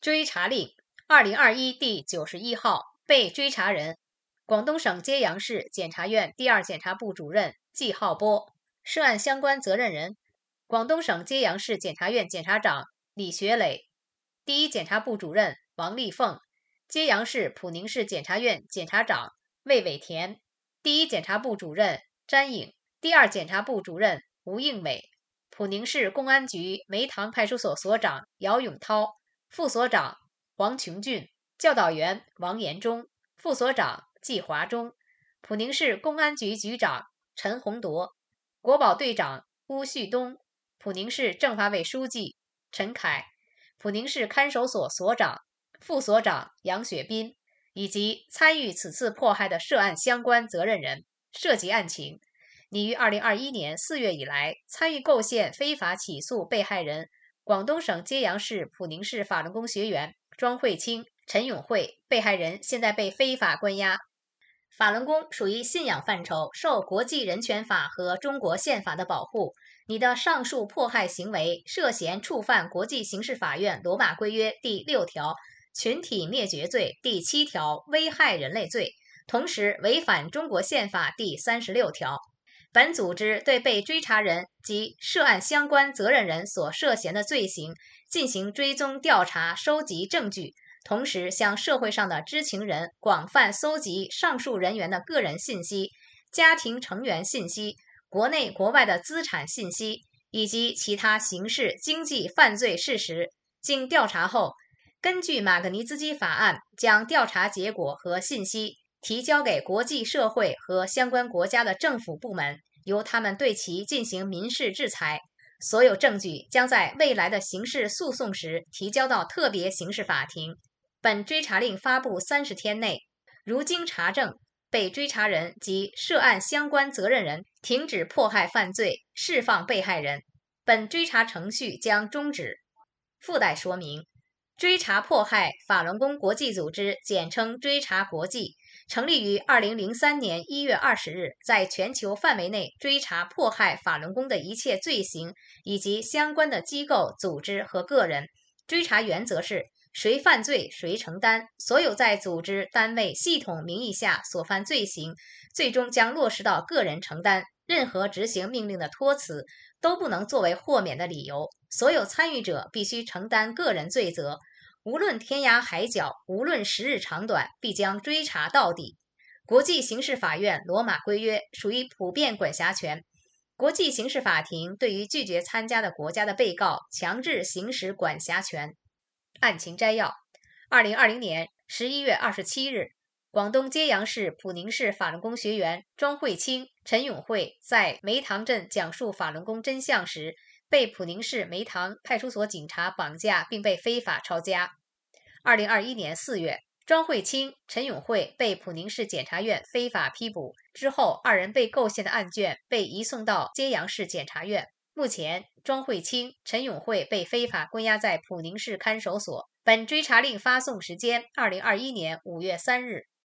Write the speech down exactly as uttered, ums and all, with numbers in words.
追查令，二零二一第九十一号，被追查人，广东省揭阳市检察院第二检察部主任季浩波，涉案相关责任人，广东省揭阳市检察院检察长李学磊，第一检察部主任王丽凤，揭阳市普宁市检察院检察长魏伟田，第一检察部主任詹颖，第二检察部主任吴应伟，普宁市公安局梅塘派出所所长姚永涛，副所长黄琼俊，教导员王延忠，副所长季华忠，普宁市公安局局长陈洪铎，国保队长邬旭东，普宁市政法委书记陈凯，普宁市看守所所长、副所长杨雪斌，以及参与此次迫害的涉案相关责任人。涉及案情，拟于二零二一年四月以来参与构陷非法起诉被害人广东省揭阳市普宁市法轮功学员庄慧清、陈永慧，被害人现在被非法关押。法轮功属于信仰范畴，受国际人权法和中国宪法的保护。你的上述迫害行为涉嫌触犯国际刑事法院罗马规约第六条群体灭绝罪、第七条危害人类罪，同时违反中国宪法第三十六条。本组织对被追查人及涉案相关责任人所涉嫌的罪行进行追踪调查，收集证据，同时向社会上的知情人广泛搜集上述人员的个人信息、家庭成员信息、国内国外的资产信息以及其他刑事经济犯罪事实。经调查后，根据马格尼兹基法案，将调查结果和信息提交给国际社会和相关国家的政府部门，由他们对其进行民事制裁。所有证据将在未来的刑事诉讼时提交到特别刑事法庭。本追查令发布三十天内，如经查证，被追查人及涉案相关责任人停止迫害犯罪，释放被害人，本追查程序将终止。附带说明：追查迫害法轮功国际组织，简称追查国际，成立于二零零三年一月二十日，在全球范围内追查迫害法轮功的一切罪行以及相关的机构、组织和个人。追查原则是谁犯罪谁承担，所有在组织、单位、系统名义下所犯罪行，最终将落实到个人承担。任何执行命令的托辞都不能作为豁免的理由，所有参与者必须承担个人罪责。无论天涯海角，无论时日长短，必将追查到底。国际刑事法院罗马规约属于普遍管辖权，国际刑事法庭对于拒绝参加的国家的被告强制行使管辖权。案情摘要：二零二零年十一月二十七日，广东揭阳市普宁市法轮功学员庄慧清、陈永慧在梅塘镇讲述法轮功真相时，被普宁市梅塘派出所警察绑架，并被非法抄家。二零二一年四月，庄慧清、陈永慧被普宁市检察院非法批捕之后，二人被构陷的案卷被移送到揭阳市检察院。目前，庄慧清、陈永慧被非法关押在普宁市看守所。本追查令发送时间：二零二一年五月三日。